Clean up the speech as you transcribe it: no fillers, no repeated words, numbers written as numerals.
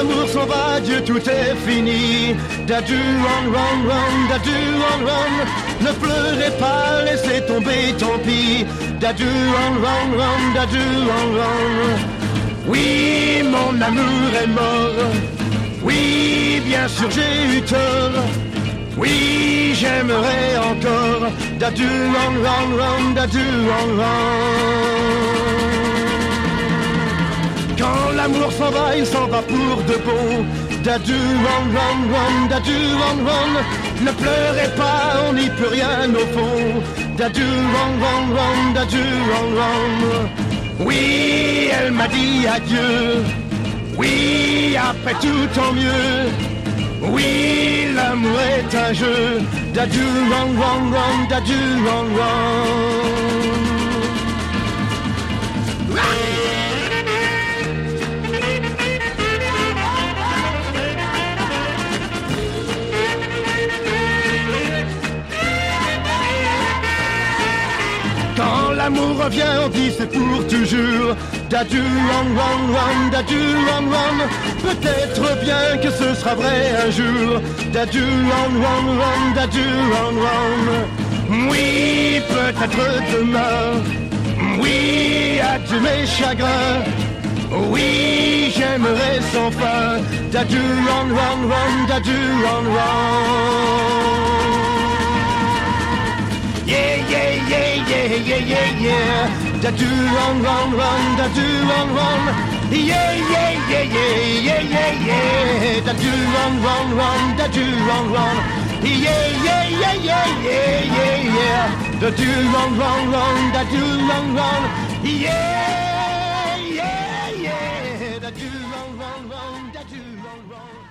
l'amour s'en va, Dieu, tout est fini. Dadu, run, run, run, dadu, run, run. Ne pleurez pas, laissez tomber, tant pis. Dadu, run, run, run, dadu, run, run. Oui, mon amour est mort. Oui, bien sûr, j'ai eu tort. Oui, j'aimerais encore. Dadu, run, run, run, dadu, run, run. Quand l'amour s'en va, il s'en va pour de bon. Dadu, run, run, run, dadu, run, run. Ne pleurez pas, on n'y peut rien au fond. Dadu, run, run, run, dadu, run, run. Oui, elle m'a dit adieu. Oui, après tout tant mieux. Oui, l'amour est un jeu. Dadu, run, run, run, dadu, run, run. Quand l'amour revient, on dit c'est pour toujours. Dadu, run, run, run, dadu, run, run. Peut-être bien que ce sera vrai un jour. Dadu, run, run, run, dadu, run, run. Oui, peut-être demain. Oui, adieu mes chagrins. Oui, j'aimerais sans fin. Dadu, run, run, run, dadu, run, run. Yeah, yeah, yeah, yeah, yeah, yeah, yeah. Dadu, run, run, run, dadu, run, run. Yeah, yeah, yeah, yeah, yeah, yeah, yeah. Dadu, run, run, run, dadu, run, run. Yeah, yeah, yeah, yeah, yeah, yeah, yeah. Dadu, run, run, run, dadu, run, run. Yeah, yeah, yeah. Dadu, run, run, run, dadu, run, run.